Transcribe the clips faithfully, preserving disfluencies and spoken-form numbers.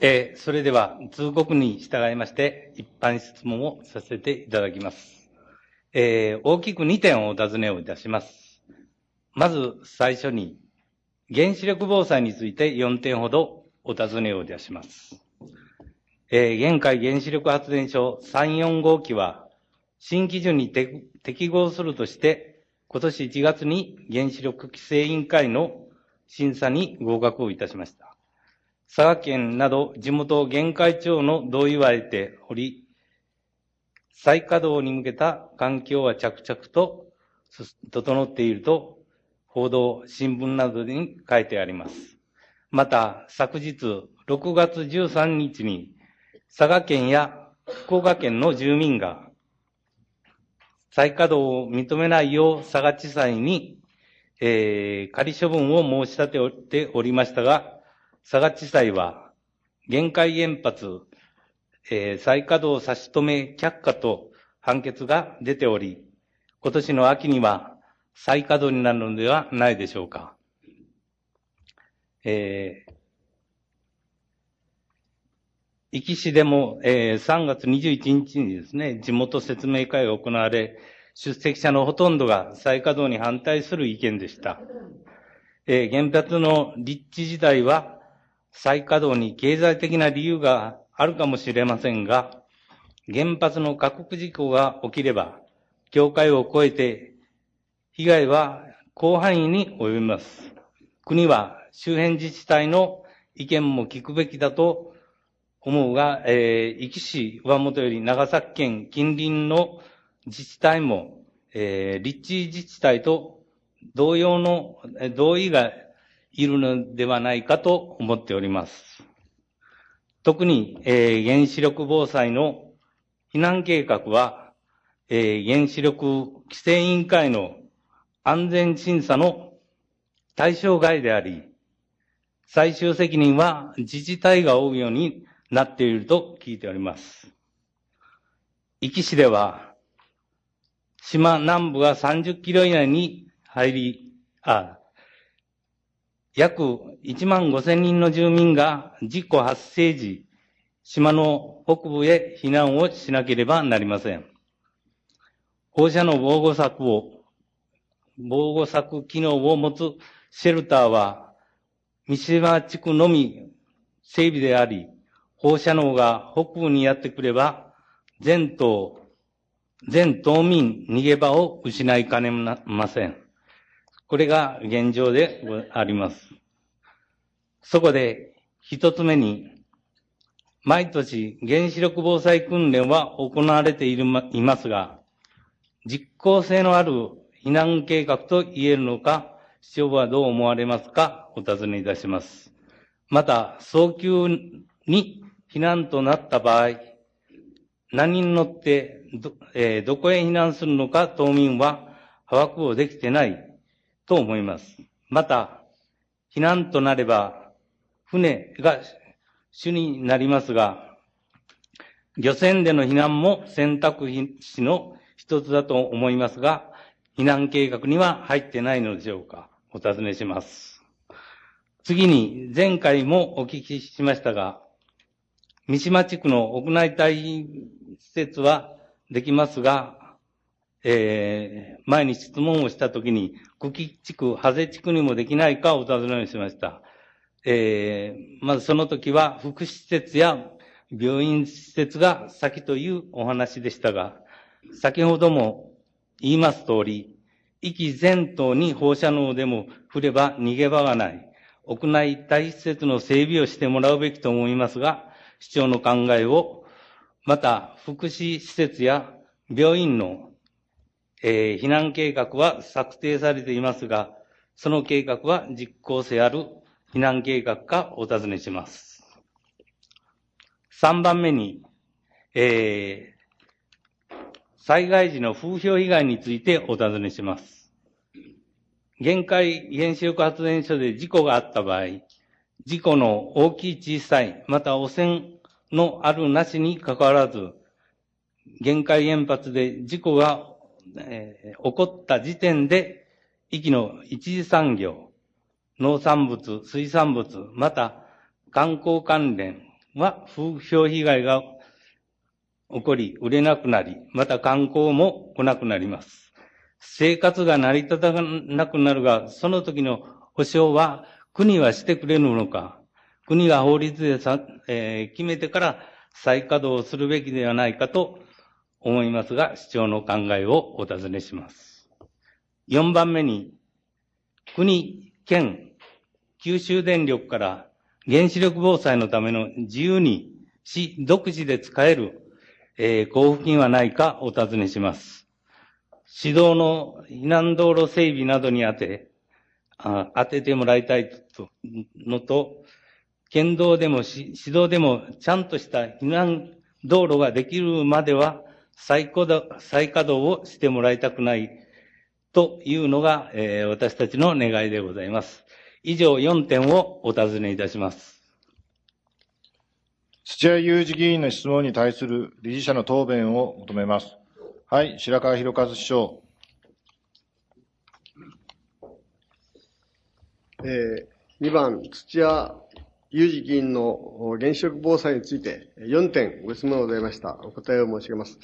えー、それでは、通告に従いまして、一般質問をさせていただきます。えー、大きくにてんお尋ねをいたします。まず、最初に、原子力防災についてよんてんほどお尋ねをいたします。えー、現海原子力発電所さん、よん号機は、新基準に適合するとして、今年いちがつに原子力規制委員会の審査に合格をいたしました。佐賀県など地元玄海町の同意を得ており、再稼働に向けた環境は着々と整っていると報道、新聞などに書いてあります。また、昨日ろくがつじゅうさんにちに佐賀県や福岡県の住民が再稼働を認めないよう佐賀地裁に、えー、仮処分を申し立てておりましたが、佐賀地裁は、玄海原発、えー、再稼働差し止め却下と判決が出ており、今年の秋には再稼働になるのではないでしょうか。えー、壱岐市でも、えー、さんがつにじゅういちにちにですね、地元説明会が行われ、出席者のほとんどが再稼働に反対する意見でした。えー、原発の立地自体は、再稼働に経済的な理由があるかもしれませんが、原発の過酷事故が起きれば、境界を越えて、被害は広範囲に及びます。国は周辺自治体の意見も聞くべきだと思うが、えー、壱岐市はもとより長崎県近隣の自治体も、えー、立地自治体と同様の同意がいるのではないかと思っております。特に、えー、原子力防災の避難計画は、えー、原子力規制委員会の安全審査の対象外であり、最終責任は自治体が負うようになっていると聞いております。壱岐市では、島南部がさんじゅっキロ以内に入り、あ、約いちまんごせんにんの住民が事故発生時、島の北部へ避難をしなければなりません。放射能防護柵を、防護柵機能を持つシェルターは、三島地区のみ整備であり、放射能が北部にやってくれば、全島、全島民逃げ場を失いかねません。これが現状であります。そこで、一つ目に、毎年原子力防災訓練は行われていますが、実効性のある避難計画と言えるのか、市長はどう思われますか、お尋ねいたします。また、早急に避難となった場合、何に乗ってど、えー、どこへ避難するのか、島民は把握をできてないと思います。また、避難となれば、船が主になりますが、漁船での避難も選択肢の一つだと思いますが、避難計画には入ってないのでしょうか。お尋ねします。次に、前回もお聞きしましたが、三島地区の屋内退避施設はできますが、えー、前に質問をしたときに、久喜地区、ハゼ地区にもできないかお尋ねをしました。えー、まずその時は福祉施設や病院施設が先というお話でしたが、先ほども言います通り、壱岐全島に放射能でも降れば逃げ場がない、屋内待避施設の整備をしてもらうべきと思いますが、市長の考えを、また福祉施設や病院の、えー、避難計画は策定されていますが、その計画は実効性ある避難計画かお尋ねします。三番目に、えー、災害時の風評被害についてお尋ねします。玄海原子力発電所で事故があった場合、事故の大きい小さい、また汚染のあるなしに関わらず、玄海原発で事故が、えー、起こった時点で、壱岐の一次産業、農産物、水産物、また観光関連、 は風評被害が起こり、売れなくなり、また観光も来なくなります。生活が成り立たなくなるが、その時の保障は国はしてくれるのか、国が法律でさ、えー、決めてから再稼働するべきではないかと思いますが、市長の考えをお尋ねします。よんばんめに、国、県、九州電力から原子力防災のための自由に市独自で使える、えー、交付金はないかお尋ねします。市道の避難道路整備などに当て、あ当ててもらいたいとのと、県道でも市道でもちゃんとした避難道路ができるまでは再稼働、再稼働をしてもらいたくないというのが、えー、私たちの願いでございます。以上よんてんをお尋ねいたします。 土屋裕二議員の質問に対する理事者の答弁を求めます。はい、白川博和市長。 えー、にばん、土屋裕二議員の原子力防災についてよんてんご質問がございました。お答えを申し上げます。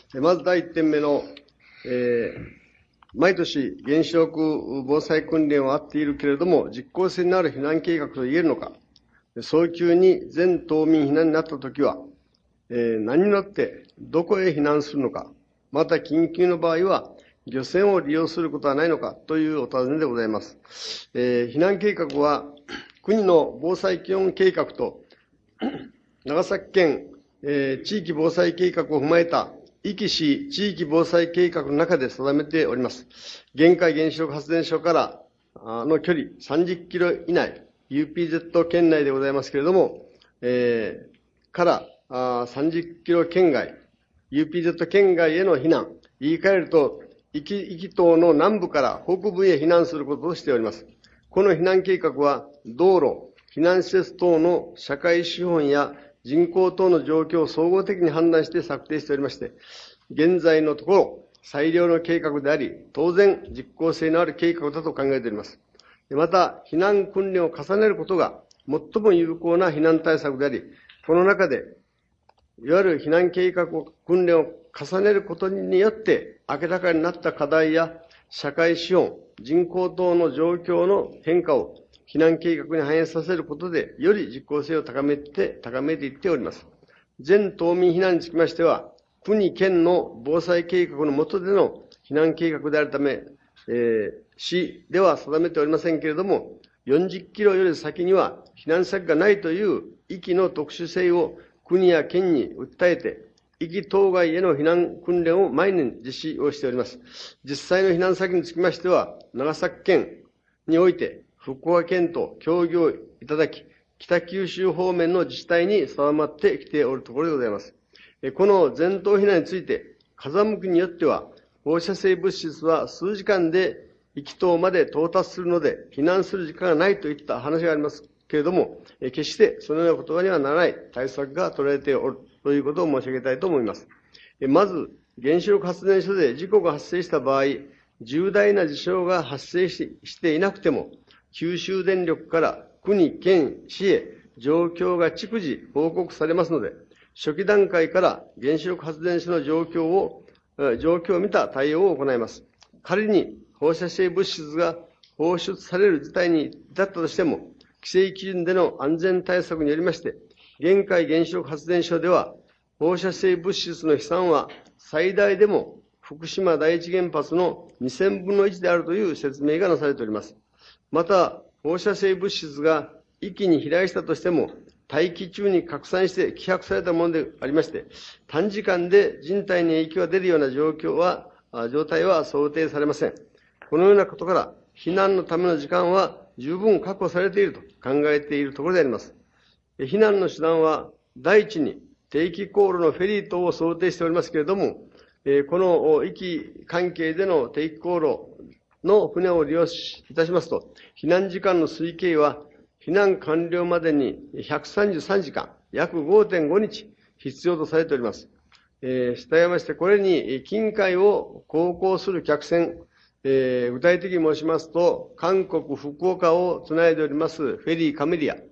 まずだいいってんめの、えー、毎年原子力防災訓練はあっているけれども、実効性のある避難計画と言えるのか。早急に全島民避難になったときは、えー、何によってどこへ避難するのか、また緊急の場合は漁船を利用することはないのかというお尋ねでございます。えー、避難計画は国の防災基本計画と長崎県、えー、地域防災計画を踏まえた壱岐市地域防災計画の中で定めております。玄海原子力発電所からの距離さんじゅっキロ以内、ユーピーゼット 圏内でございますけれども、えー、からあさんじゅっキロ圏外、ユーピーゼット 圏外への避難、言い換えると、壱岐島の南部から北部へ避難することとしております。この避難計画は、道路、避難施設等の社会資本や人口等の状況を総合的に判断して策定しておりまして、現在のところ、最良の計画であり、当然実効性のある計画だと考えております。また、避難訓練を重ねることが最も有効な避難対策であり、この中で、いわゆる避難計画訓練を重ねることによって明らかになった課題や社会資本、人口等の状況の変化を避難計画に反映させることで、より実効性を高めて、高めていっております。全島民避難につきましては、国、県の防災計画の下での避難計画であるため、えー、市では定めておりませんけれども、よんじゅっキロより先には避難先がないという壱岐の特殊性を国や県に訴えて、壱岐島外への避難訓練を毎年実施をしております。実際の避難先につきましては、長崎県において福岡県と協議をいただき、北九州方面の自治体に定まってきておるところでございます。この全島避難について、風向きによっては、放射性物質は数時間で壱岐島まで到達するので、避難する時間がないといった話がありますけれども、決してそのようなことにはならない対策が取られておるということを申し上げたいと思います。まず、原子力発電所で事故が発生した場合、重大な事象が発生していなくても、九州電力から国、県、市へ状況が逐次報告されますので、初期段階から原子力発電所の状況を、状況を見た対応を行います。仮に放射性物質が放出される事態に至ったとしても、規制基準での安全対策によりまして、玄海原子力発電所では、放射性物質の飛散は最大でも福島第一原発のにせんぶんのいちであるという説明がなされております。また、放射性物質が壱岐に飛来したとしても、大気中に拡散して希薄されたものでありまして、短時間で人体に影響が出るような状況は、状態は想定されません。このようなことから、避難のための時間は十分確保されていると考えているところであります。避難の手段は、第一に定期航路のフェリー等を想定しておりますけれども、この壱岐関係での定期航路の船を利用いたしますと、避難時間の推計は、避難完了までにひゃくさんじゅうさんじかん、約 ごてんごにち必要とされております。えー、したがいまして、これに近海を航行する客船、えー、具体的に申しますと、韓国、福岡をつないでおりますフェリーカメリア、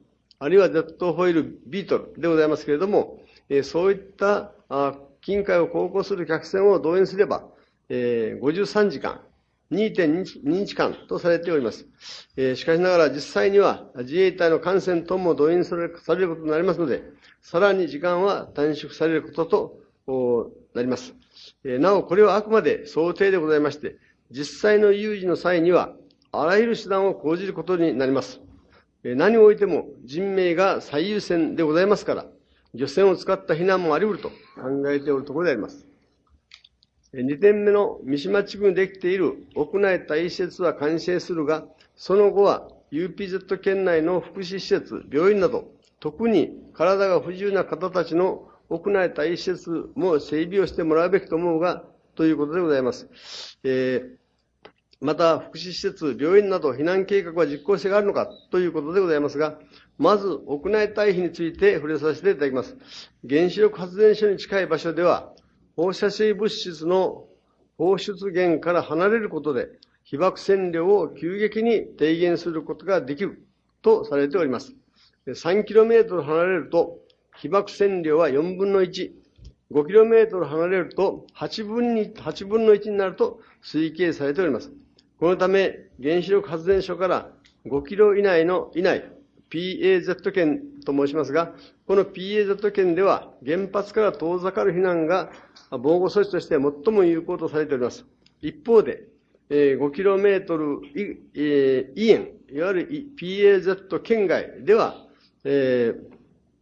あるいは Z ホイール、ビートルでございますけれども、えー、そういったあ近海を航行する客船を動員すれば、えー、ごじゅうさんじかん、にてんににちかんとされております。えー、しかしながら実際には自衛隊の艦船等も動員される、されることになりますので、さらに時間は短縮されることとなります。えー、なお、これはあくまで想定でございまして、実際の有事の際には、あらゆる手段を講じることになります。えー、何をおいても人命が最優先でございますから、漁船を使った避難もあり得ると考えておるところであります。にてんめの三島地区にできている屋内待避施設は完成するが、その後は ユーピーゼット 圏内の福祉施設、病院など、特に体が不自由な方たちの屋内待避施設も整備をしてもらうべきと思うが、ということでございます。えー、また、福祉施設、病院など避難計画は実効性があるのかということでございますが、まず、屋内待避について触れさせていただきます。原子力発電所に近い場所では、放射性物質の放出源から離れることで、被爆線量を急激に低減することができるとされております。さんキロメートル離れると、被爆線量はよんぶんのいち、ごキロメートル離れるとはちぶんのいちになると推計されております。このため、原子力発電所からごキロ以内の以内、ピーエーゼット 圏と申しますが、この ピーエーゼット 圏では原発から遠ざかる避難が防護措置として最も有効とされております。一方で、えー、ごキロメートル以、えー、以縁、いわゆる ピーエーゼット 圏外では、えー、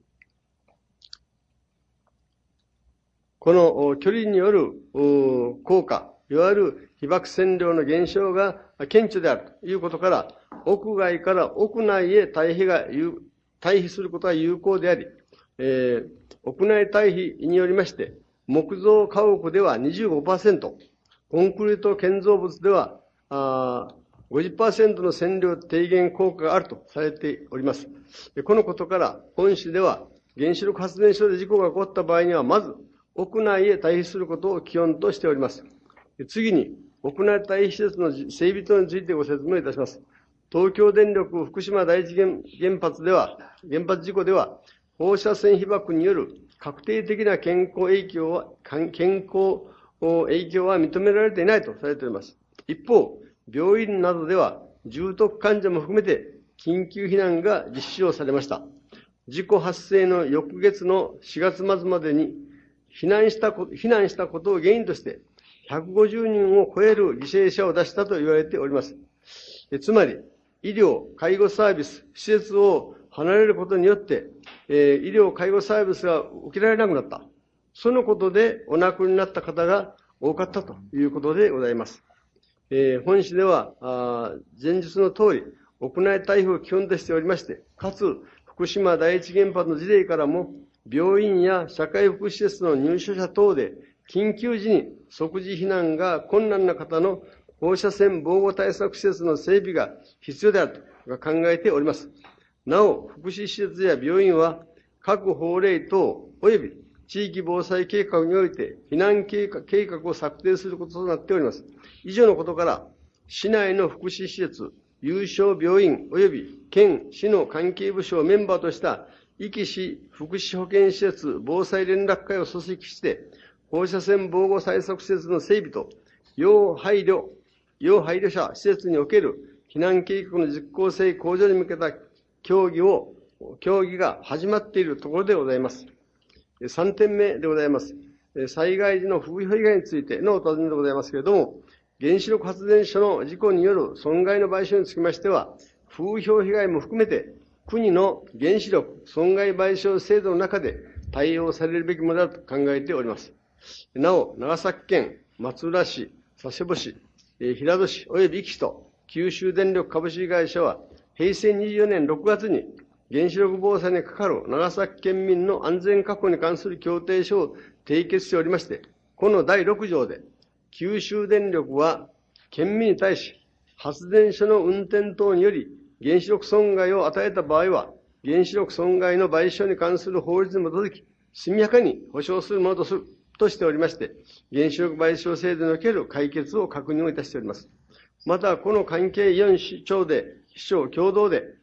この距離による効果、いわゆる被爆線量の減少が顕著であるということから、屋外から屋内へ退避が、退避することが有効であり、えー、屋内退避によりまして、木造家屋では にじゅうごパーセント、コンクリート建造物ではあ ごじゅっパーセント の線量低減効果があるとされております。このことから、本市では原子力発電所で事故が起こった場合には、まず屋内へ退避することを基本としております。次に、屋内退避施設の整備等についてご説明いたします。東京電力福島第一原発では、原発事故では、放射線被爆による確定的な健康影響は、健康影響は認められていないとされております。一方、病院などでは、重篤患者も含めて緊急避難が実施をされました。事故発生の翌月のしがつ末までに避難したこと、避難したことを原因として、ひゃくごじゅうにんを超える犠牲者を出したと言われております。つまり、医療、介護サービス、施設を離れることによって、えー、医療、介護サービスが受けられなくなった。そのことでお亡くなりになった方が多かったということでございます。えー、本市では、あ前述の通り、屋内退避を基本としておりまして、かつ、福島第一原発の事例からも、病院や社会福祉施設の入所者等で、緊急時に即時避難が困難な方の放射線防護対策施設の整備が必要であると考えております。なお、福祉施設や病院は、各法令等及び地域防災計画において避難計画計画を策定することとなっております。以上のことから、市内の福祉施設、有償病院及び県、市の関係部署をメンバーとした壱岐市福祉保健施設防災連絡会を組織して、放射線防護対策施設の整備と、要配慮、要配慮者施設における避難計画の実効性向上に向けた協議を、協議が始まっているところでございます。さんてんめでございます。災害時の風評被害についてのお尋ねでございますけれども、原子力発電所の事故による損害の賠償につきましては、風評被害も含めて、国の原子力損害賠償制度の中で対応されるべきものだと考えております。なお、長崎県、松浦市、佐世保市、平戸市及び壱岐市と九州電力株式会社は、平成にじゅうよねんろくがつに原子力防災にかかる長崎県民の安全確保に関する協定書を締結しておりまして、このだいろく条で、九州電力は県民に対し、発電所の運転等により原子力損害を与えた場合は、原子力損害の賠償に関する法律に基づき、速やかに保障するものとするとしておりまして、原子力賠償制度における解決を確認をいたしております。また、この関係よん省で、市町共同で、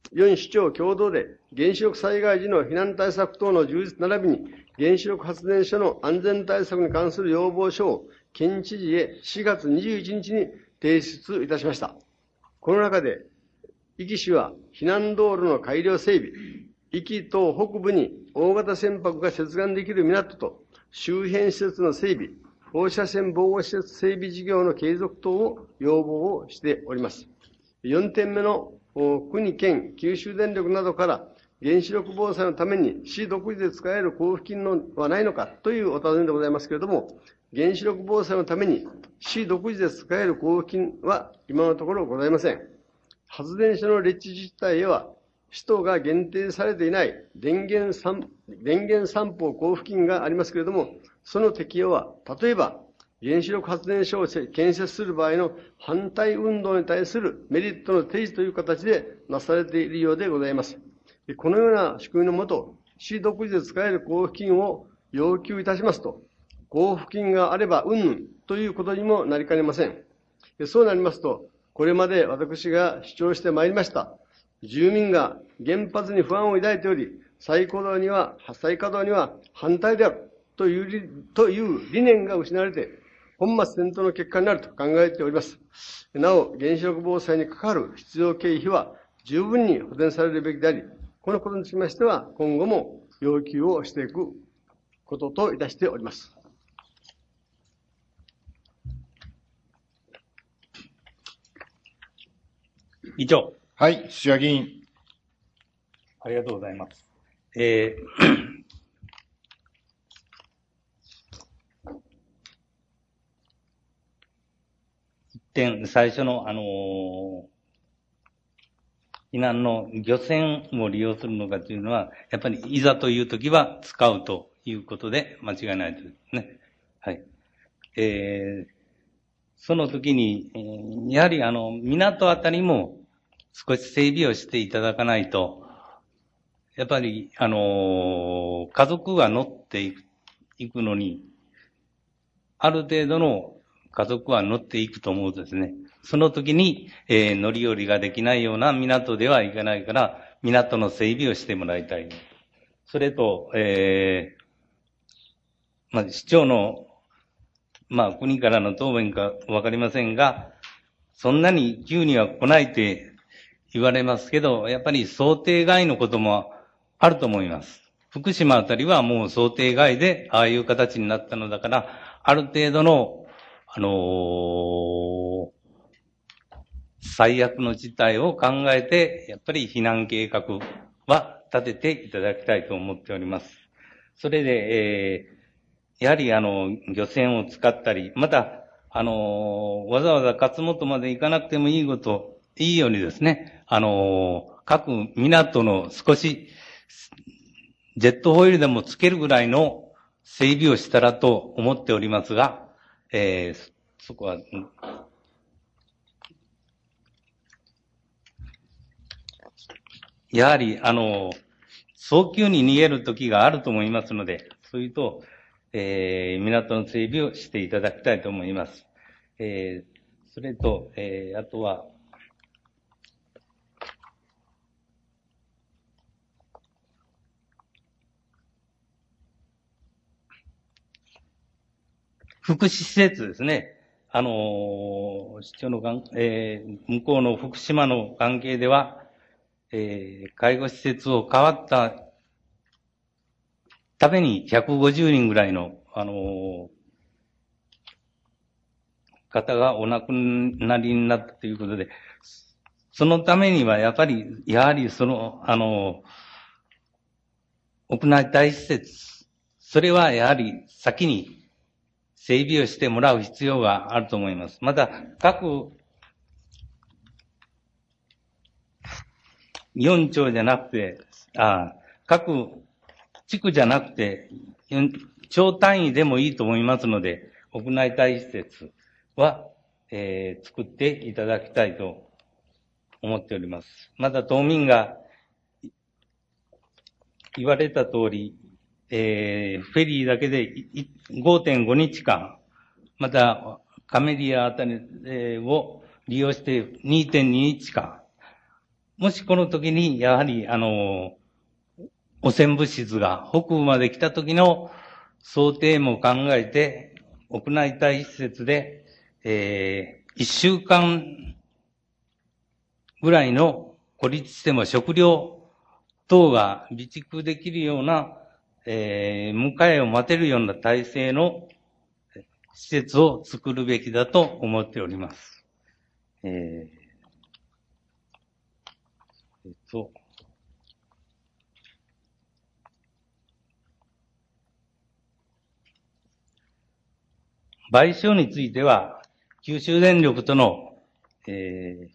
よん市町共同で原子力災害時の避難対策等の充実並びに原子力発電所の安全対策に関する要望書を県知事へしがつにじゅういちにちに提出いたしました。この中で、壱岐市は避難道路の改良整備、壱岐島北部に大型船舶が接岸できる港と周辺施設の整備、放射線防護施設整備事業の継続等を要望をしております。よんてんめの国、県、九州電力などから原子力防災のために市独自で使える交付金のはないのかというお尋ねでございますけれども、原子力防災のために市独自で使える交付金は今のところございません。発電所の立地自体へは、使途が限定されていない電源散電源散布交付金がありますけれども、その適用は、例えば、原子力発電所を建設する場合の反対運動に対するメリットの提示という形でなされているようでございます。このような仕組みのもと、市独自で使える交付金を要求いたしますと、交付金があればうんぬんということにもなりかねません。そうなりますと、これまで私が主張してまいりました、住民が原発に不安を抱いており、再稼働には、再稼働には反対であるという理、という理念が失われて、本末転倒の結果になると考えております。なお、原子力防災に関わる必要経費は十分に補填されるべきであり、このことにつきましては、今後も要求をしていくことといたしております。 以上。 はい、土屋議員。 ありがとうございます。えー一点、最初の、あのー、避難の漁船を利用するのかというのは、やっぱりいざというときは使うということで間違いないですね。はい。えー、その時に、えー、やはりあの、港あたりも少し整備をしていただかないと、やっぱり、あのー、家族が乗っていく、いくのに、ある程度の家族は乗っていくと思うんですね。その時に、えー、乗り降りができないような港ではいけないから、港の整備をしてもらいたい。それと、えー、まあ、市長の、まあ、国からの答弁かわかりませんが、そんなに急には来ないって言われますけど、やっぱり想定外のこともあると思います。福島あたりはもう想定外で、ああいう形になったのだから、ある程度の、あのー、最悪の事態を考えて、やっぱり避難計画は立てていただきたいと思っております。それで、えー、やはりあの、漁船を使ったり、また、あのー、わざわざ勝本まで行かなくてもいいこと、いいようにですね、あのー、各港の少し、ジェットホイールでもつけるぐらいの整備をしたらと思っておりますが、えー、そこは、やはり、あの、早急に逃げる時があると思いますので、そういうと、えー、港の整備をしていただきたいと思います。えー、それと、えー、あとは、福祉施設ですね。あのー、市長のがん、えー、向こうの福島の関係では、えー、介護施設を変わったためにひゃくごじゅうにんぐらいの、あのー、方がお亡くなりになったということで、そのためにはやっぱり、やはりその、あのー、屋内待施設、それはやはり先に整備をしてもらう必要があると思います。また、各よん町じゃなくて、あ各地区じゃなくて、町単位でもいいと思いますので、屋内待施設は、えー、作っていただきたいと思っております。また、島民が言われた通り、えー、フェリーだけで ごてんごにちかん、また、カメリアあたりを利用して にてんににちかん、 もしこの時に、やはり、あの、汚染物質が北部まで来た時の想定も考えて、屋内待避施設で、えー、一週間ぐらいの孤立しても食料等が備蓄できるような、えー、迎えを待てるような体制の施設を作るべきだと思っております。えー、えっと、賠償については、九州電力との、えー、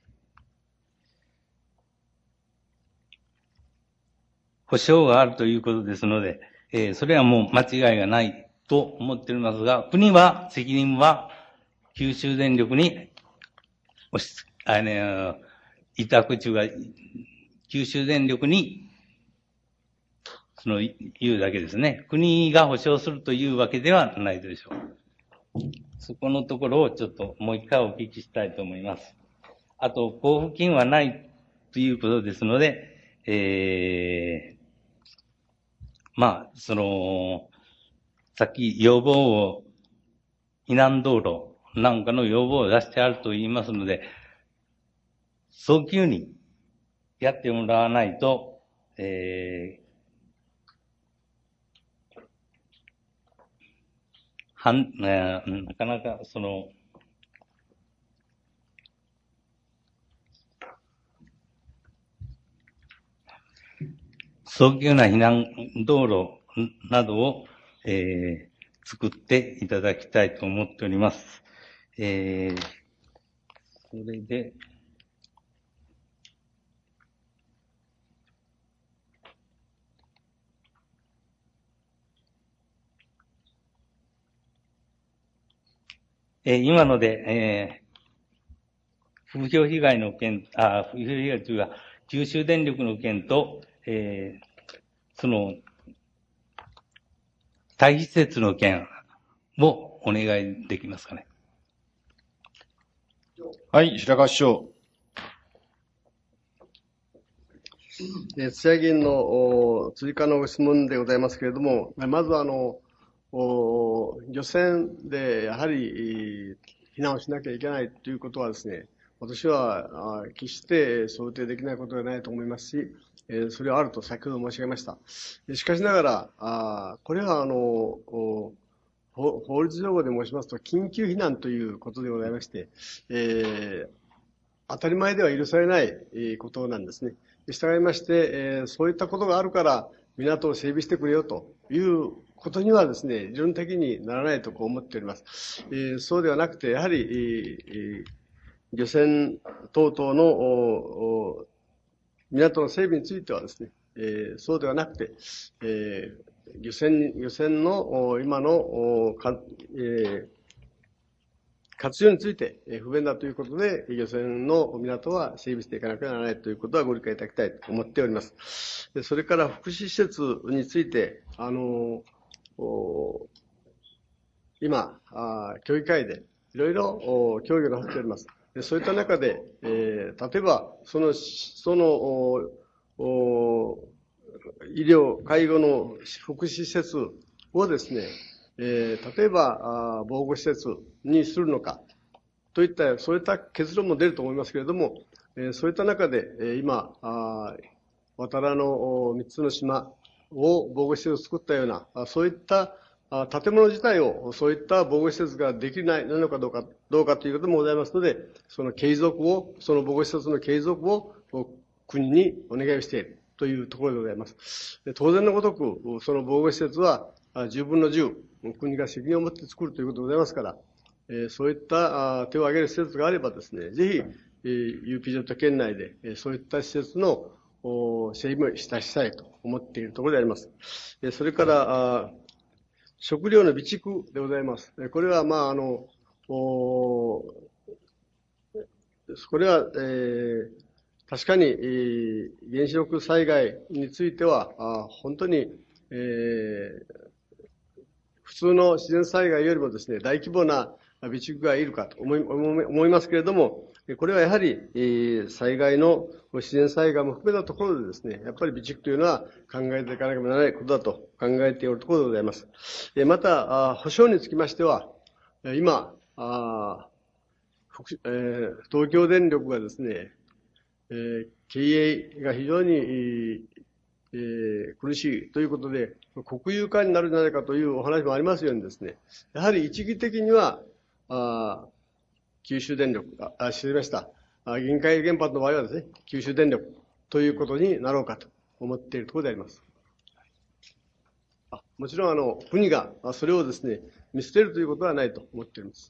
保証があるということですので、えー、それはもう間違いがないと思っておりますが、国は、責任は九州電力に押し、あの、委託中が、九州電力に、その、言うだけですね。国が保証するというわけではないでしょう。そこのところをちょっともう一回お聞きしたいと思います。あと、交付金はないということですので、えー、まあ、その、さっき要望を、避難道路なんかの要望を出してあると言いますので、早急にやってもらわないと、えー、はん、えー、なかなかその、早急な避難道路などを、えー、作っていただきたいと思っております。えー、それで、えー、今ので、えー、風評被害の件、あ、風評被害というか、九州電力の件と、えー、その、待避施設の件をお願いできますかね。 はい、白川市長。 えー、津屋議員の追加のご質問でございますけれども、まずあの、漁船でやはり避難をしなきゃいけないということはですね、私は決して想定できないことではないと思いますし、それはあると先ほど申し上げました。しかしながら、これはあの、法律用語で申しますと、緊急避難ということでございまして、えー、当たり前では許されないことなんですね。従いまして、そういったことがあるから、港を整備してくれよということにはですね、理論的にならないとこう思っております。えー、そうではなくて、やはり、えー、漁船等々の港の整備についてはですね、えー、そうではなくて、えー、漁船、漁船の今のか、えー、活用について不便だということで、漁船の港は整備していかなければならないということはご理解いただきたいと思っております。でそれから福祉施設について、あの、今、協議会でいろいろ協議をなさっております。でそういった中で、えー、例えば、その、その、医療、介護の福祉施設をですね、えー、例えば、防護施設にするのか、といった、そういった結論も出ると思いますけれども、えー、そういった中で、えー、今、あ渡良の三つの島を防護施設を作ったような、そういった建物自体を、そういった防護施設ができないのかどうか、どうかということもございますので、その継続を、その防護施設の継続を国にお願いをしているというところでございます。当然のごとく、その防護施設はじゅうぶんのじゅう、国が責任を持って作るということでございますから、そういった手を挙げる施設があればですね、ぜひ、ユーピー ジェット圏内で、そういった施設の整備をしたいと思っているところであります。それから、食料の備蓄でございます。これは、まあ、あの、これは、えー、確かに、えー、原子力災害については、あ本当に、えー、普通の自然災害よりもですね、大規模な備蓄がいるかと思い思いますけれども、 これはやはり、えー、災害の自然災害も含めたところでですね、やっぱり備蓄というのは考えていかなければならないことだと考えておるところでございます。えー、また、あ保証につきましては、今、あえー、東京電力がですね、えー、経営が非常に、えー、苦しいということで、国有化になるんじゃないかというお話もありますようにですね、やはり一義的には、あ九州電力、あ、失礼しました。臨海原発の場合はですね、九州電力ということになろうかと思っているところであります。あもちろん、あの、国がそれをですね、見捨てるということはないと思っております。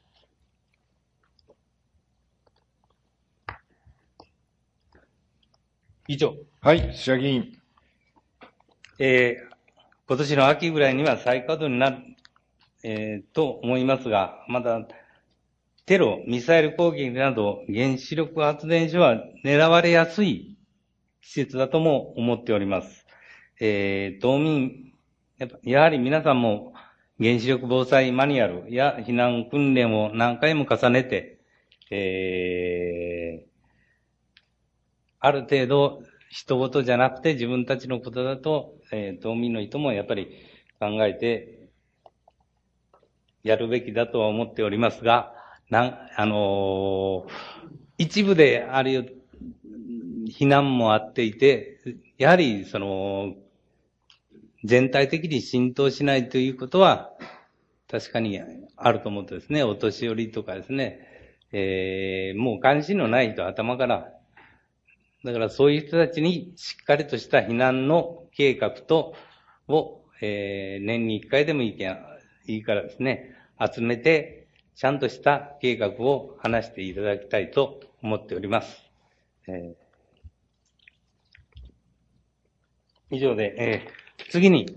以上。 はい、土屋議員。 えー、今年の秋ぐらいには再稼働になる、えー、と思いますが、まだ、テロ、ミサイル攻撃など原子力発電所は狙われやすい施設だとも思っております。えー、島民、やはり皆さんも原子力防災マニュアルや避難訓練を何回も重ねて、えー、ある程度人事じゃなくて自分たちのことだと、えー、島民の人もやっぱり考えてやるべきだとは思っておりますが、な、あのー、一部であるよ、避難もあっていて、やはり、その、全体的に浸透しないということは、確かにあると思ってですね、お年寄りとかですね、えー、もう関心のない人頭から、だからそういう人たちにしっかりとした避難の計画と、を、えー、年に一回でもいいけん、いいからですね、集めて、ちゃんとした計画を話していただきたいと思っております。えー、以上で、えー、次に、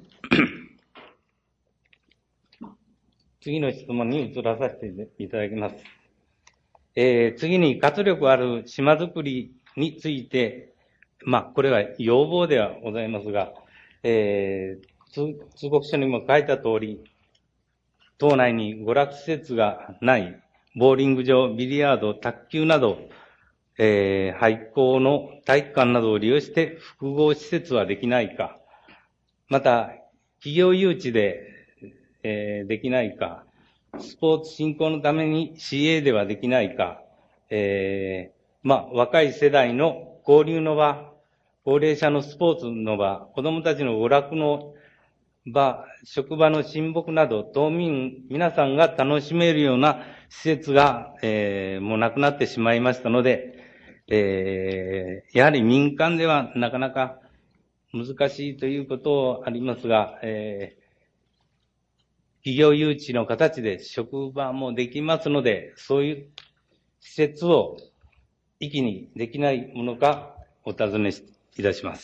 次の質問に移らさせていただきます。えー、次に活力ある島づくりについて、まあ、これは要望ではございますが、えー、通告書にも書いた通り、島内に娯楽施設がない、ボーリング場、ビリヤード、卓球など、えー、廃校の体育館などを利用して複合施設はできないか、また、企業誘致で、えー、できないか、スポーツ振興のために シーエー ではできないか、えー、まあ、若い世代の交流の場、高齢者のスポーツの場、子供たちの娯楽の場、職場の親睦など、島民皆さんが楽しめるような施設が、えー、もうなくなってしまいましたので、えー、やはり民間ではなかなか難しいということありますが、えー、企業誘致の形で職場もできますので、そういう施設を一気にできないものかお尋ねいたします。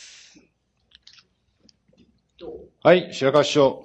はい、白川市長。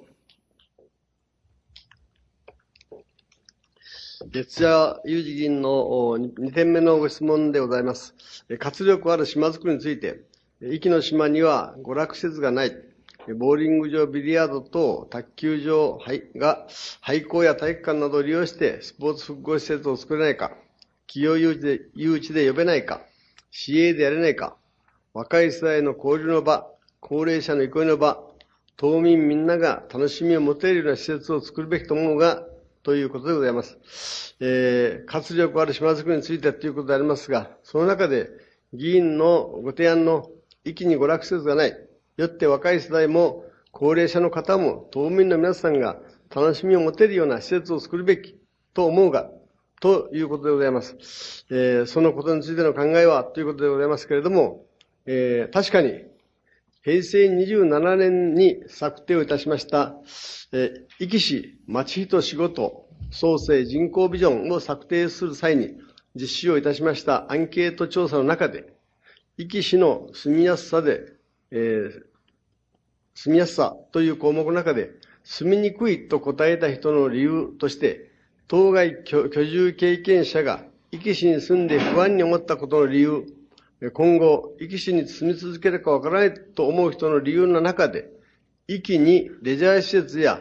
月谷裕二議員のにてんめのご質問でございます。活力ある島づくりについて、壱岐の島には娯楽施設がない、ボーリング場、ビリヤード等卓球場が廃校や体育館などを利用してスポーツ複合施設を作れないか、企業誘致で、誘致で呼べないか、シーエー でやれないか、若い世代の交流の場、高齢者の憩いの場、島民みんなが楽しみを持てるような施設を作るべきと思うが、ということでございます。えー、活力ある島づくりについてということでありますが、その中で議員のご提案の壱岐に娯楽施設がない、よって若い世代も高齢者の方も島民の皆さんが楽しみを持てるような施設を作るべきと思うが、ということでございます。えー、そのことについての考えはということでございますけれども、えー、確かにへいせいにじゅうななねんに策定をいたしました、えー、壱岐市町人仕事創生人口ビジョンを策定する際に実施をいたしましたアンケート調査の中で、壱岐市の住みやすさで、えー、住みやすさという項目の中で、住みにくいと答えた人の理由として、当該居住経験者が壱岐市に住んで不安に思ったことの理由、今後、壱岐市に住み続けるかわからないと思う人の理由の中で、壱岐にレジャー施設や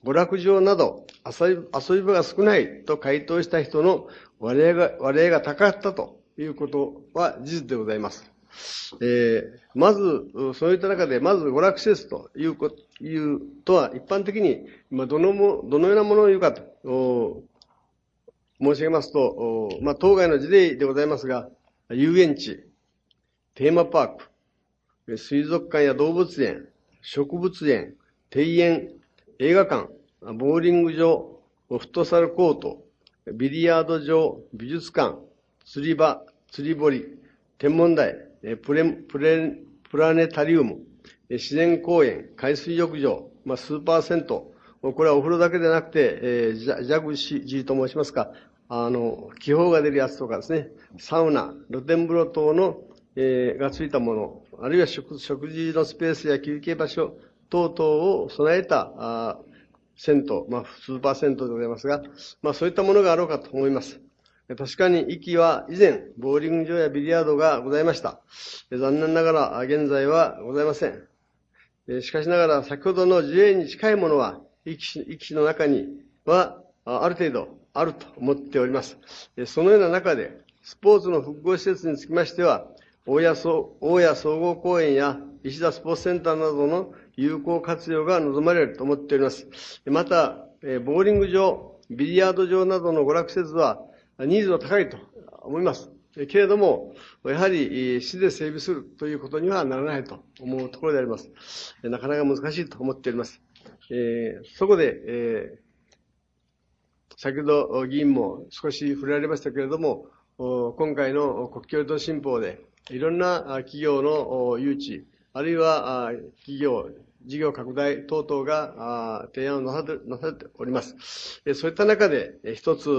娯楽場など遊び、遊び場が少ないと回答した人の割合が、割合が高かったということは事実でございます。えー、まず、そういった中で、まず娯楽施設ということ、いうとは、一般的に、まあ、どのも、どのようなものを言うかと、申し上げますと、まあ、当該の事例でございますが、遊園地、テーマパーク、水族館や動物園、植物園、庭園、映画館、ボーリング場、フットサルコート、ビリヤード場、美術館、釣り場、釣り堀、天文台、プレ、プレ、プラネタリウム、自然公園、海水浴場、まあ、スーパー銭湯、これはお風呂だけでなくて、えー、ジャ、ジャグシーと申しますか、あの、気泡が出るやつとかですね、サウナ、露天風呂等の、えー、がついたもの、あるいは食、食事のスペースや休憩場所等々を備えた、あ銭湯、まあ、スーパー銭湯でございますが、まあ、そういったものがあろうかと思います。確かに、壱岐は以前、ボーリング場やビリヤードがございました。残念ながら、現在はございません。しかしながら、先ほどの事例に近いものは、壱岐市、壱岐市の中には、ある程度、あると思っております。そのような中で、スポーツの複合施設につきましては、大谷総合公園や石田スポーツセンターなどの有効活用が望まれると思っております。また、ボーリング場、ビリヤード場などの娯楽施設は、ニーズは高いと思います。けれども、やはり市で整備するということにはならないと思うところであります。なかなか難しいと思っております。えー、そこで、えー先ほど議員も少し触れられましたけれども、今回の国境と新法で、いろんな企業の誘致、あるいは企業、事業拡大等々が提案をなされて、なされております。そういった中で、一つ、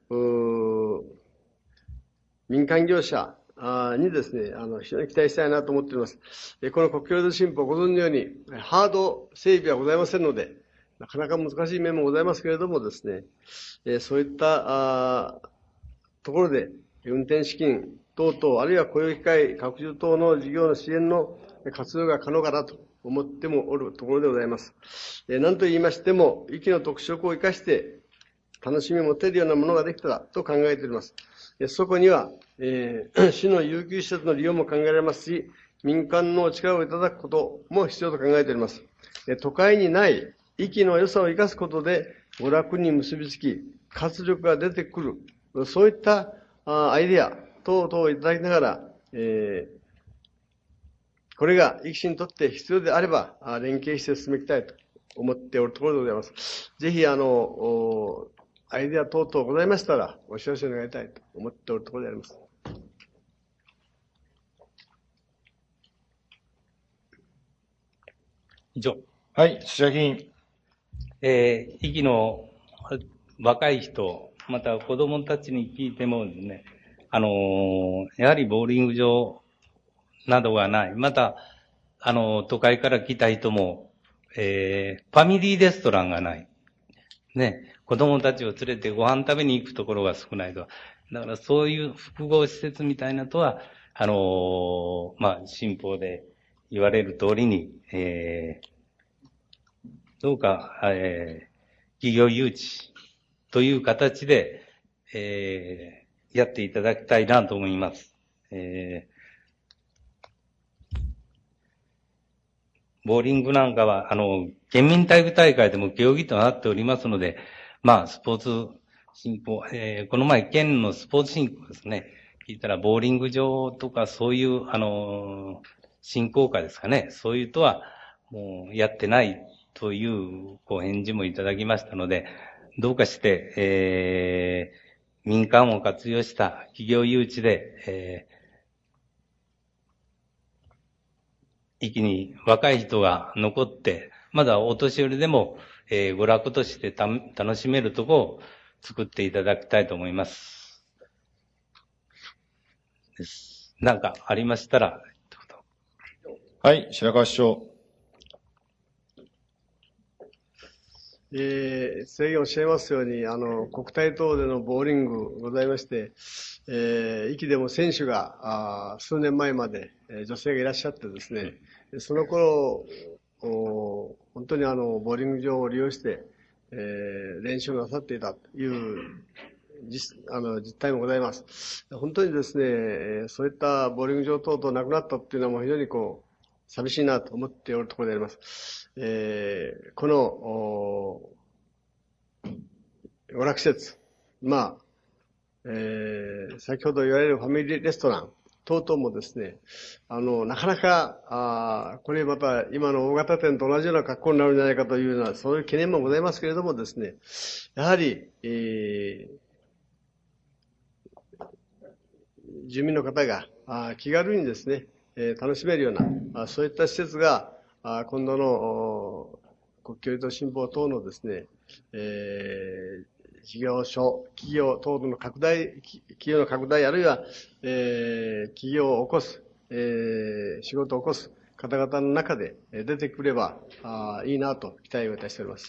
民間業者にですね、あの、非常に期待したいなと思っております。この国境と新法、ご存知のように、ハード整備はございませんので、なかなか難しい面もございますけれどもですね、えそういったところで運転資金等々、あるいは雇用機会拡充等の事業の支援の活用が可能かなと思ってもおるところでございます。え何と言いましても、壱岐の特色を生かして楽しみを持てるようなものができたらと考えております。そこには、えー、市の有給施設の利用も考えられますし、民間の力をいただくことも必要と考えております。都会にない壱岐の良さを生かすことで、娯楽に結びつき、活力が出てくる、そういったアイデア等々をいただきながら、えー、これが壱岐市にとって必要であれば、連携して進めていきたいと思っておるところでございます。ぜひ、あの、アイデア等々ございましたら、お知らせ願いたいと思っておるところであります。 以上。 はい、土屋議員。 えー、壱岐の若い人、また子供たちに聞いてもですね、あのー、やはりボーリング場などがない。また、あのー、都会から来た人も、えー、ファミリーレストランがない。ね、子供たちを連れてご飯食べに行くところが少ないと。だからそういう複合施設みたいなとは、あのー、まあ、新法で言われる通りに、えー、どうか、えー、企業誘致という形で、えー、やっていただきたいなと思います。えー、ボーリングなんかは、あの、県民体育大会でも競技となっておりますので、まあ、スポーツ振興、えー、この前、県のスポーツ振興ですね。聞いたら、ボーリング場とか、そういう、あの、振興課ですかね。そういうとは、もう、やってないという、こう、返事もいただきましたので、どうかして、えー、民間を活用した企業誘致で、えー、一気に若い人が残って、まだお年寄りでも、えー、娯楽としてた楽しめるところを作っていただきたいと思います。です。なんかありましたら。 はい、白川市長。 えー、制限おっしゃいますように、あの、国体等でのボーリングございまして、えー、壱岐でも選手が、あ数年前まで、えー、女性がいらっしゃってですね、その頃、お本当にあの、ボーリング場を利用して、 えー、練習をなさっていたという実、あの、実態もございます。本当にですね、そういったボーリング場等々なくなったっていうのはもう非常にこう、寂しいなと思っておるところであります。えー、この、娯楽施設、まあ、えー、先ほど言われるファミリーレストラン等々もですね、あの、なかなか、あこれまた今の大型店と同じような格好になるんじゃないかというような、そういう懸念もございますけれどもですね、やはり、えー、住民の方があ気軽にですね、えー、楽しめるような、あそういった施設が、あ今度の国境移動新報等のですね、えー事業所、企業等の拡大、企業の拡大、あるいは、えー、企業を起こす、えー、仕事を起こす方々の中で出てくればあいいなと期待をいたしております。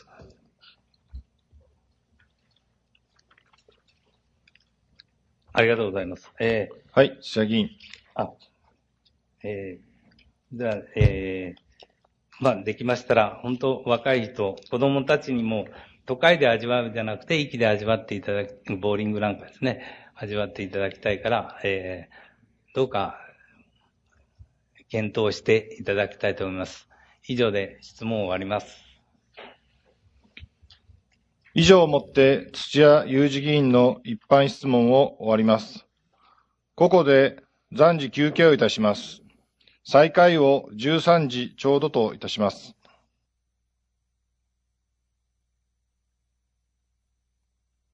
ありがとうございます。えー、 はい、土屋議員。 あ、えー、では、えー、まあ、できましたら、本当若い人、子供たちにも、都会で味わうじゃなくて、駅で味わっていただく、ボーリングなんかですね、味わっていただきたいから、えー、どうか、検討していただきたいと思います。以上で質問を終わります。 以上をもって、土屋裕二議員の一般質問を終わります。ここで暫時休憩をいたします。再開をじゅうさんじちょうどといたします。